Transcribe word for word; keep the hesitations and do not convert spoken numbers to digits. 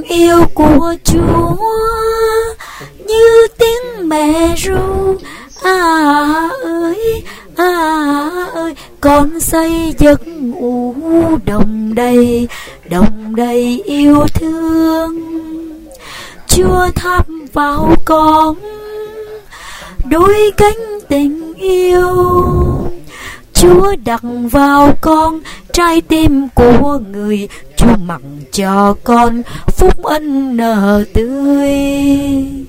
yêu của Chúa như tiếng mẹ ru. À ơi, à ơi, con say giấc ngủ đồng đầy, đồng đầy yêu thương. Chúa thắp vào con đôi cánh tình yêu, Chúa đặt vào con trái tim của người, Chúa mặn cho con phúc ân nở tươi.